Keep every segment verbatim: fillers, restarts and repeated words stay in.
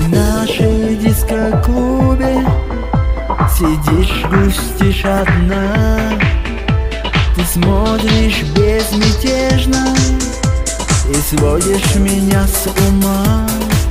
В нашей диско-клубе сидишь, грустишь одна. Ты смотришь безмятежно и сводишь меня с ума.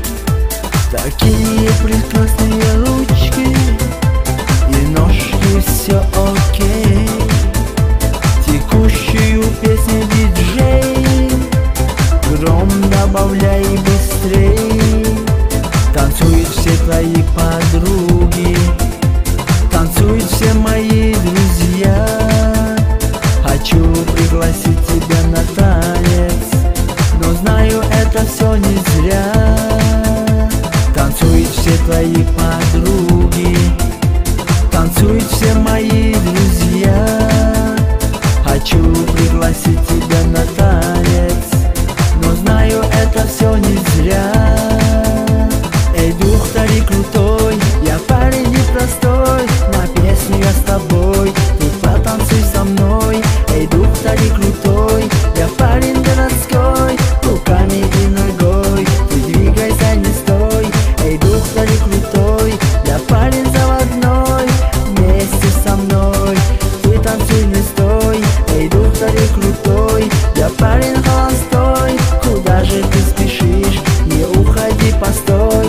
Такие прекрасные ручки и ножки, все окей. Текущую песню диджей гром добавляй быстрей. Танцуют все твои подруги, танцуют все мои друзья. Хочу пригласить тебя на танец, но знаю, это все не зря. Танцуют все твои подруги, танцуют все мои друзья. Хочу пригласить тебя на танец, но знаю, это все не зря. Эй, дух тари крутой, я парень непростой, на песню я с тобой, ты потанцуй со мной. Эй, дух тари крутой, я парень городской, руками и ногой, ты двигайся, не стой. Эй, дух тари крутой, я парень заводной, вместе со мной, ты танцуй, не стой. Эй, дух тари крутой, я парень холостой, куда же ты спешишь, не уходи, постой.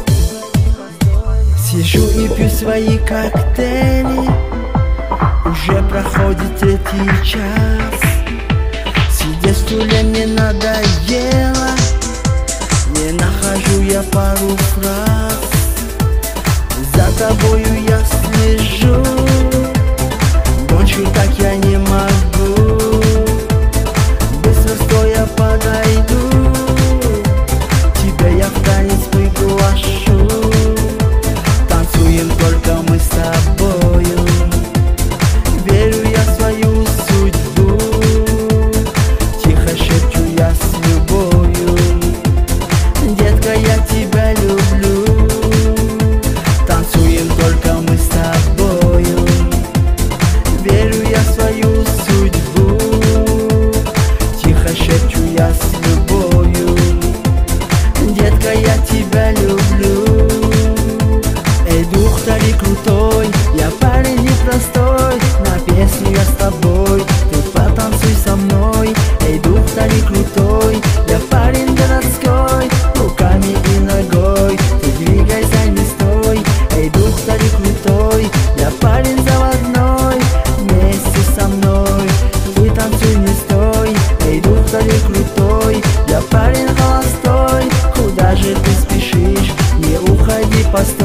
Сижу и пью свои коктейли, уже проходит третий час. Сидя в стуле мне надоело, не нахожу я пару фраз. За тобою я слежу, больше так я не могу. Быстро стоя подойду, тебя я в танец приглашу. Танцуем только мы с тобою, верю я в свою судьбу. Тихо шепчу я с любовью, детка, я тебя люблю. Танцуем только мы с тобою, верю я в свою судьбу. Тихо шепчу я с любовью, детка, я тебя люблю. Эй, дух тари крутой, я парень непростой, на песню я с тобой, ты потанцуй со мной. Эй, дух тари крутой, я парень городской, руками и ногой, ты двигайся, не стой. Эй, дух тари крутой, я парень заводной, вместе со мной, ты танцуй, не стой. Эй, дух тари крутой, я парень холостой, куда же ты спешишь, не уходи, постой.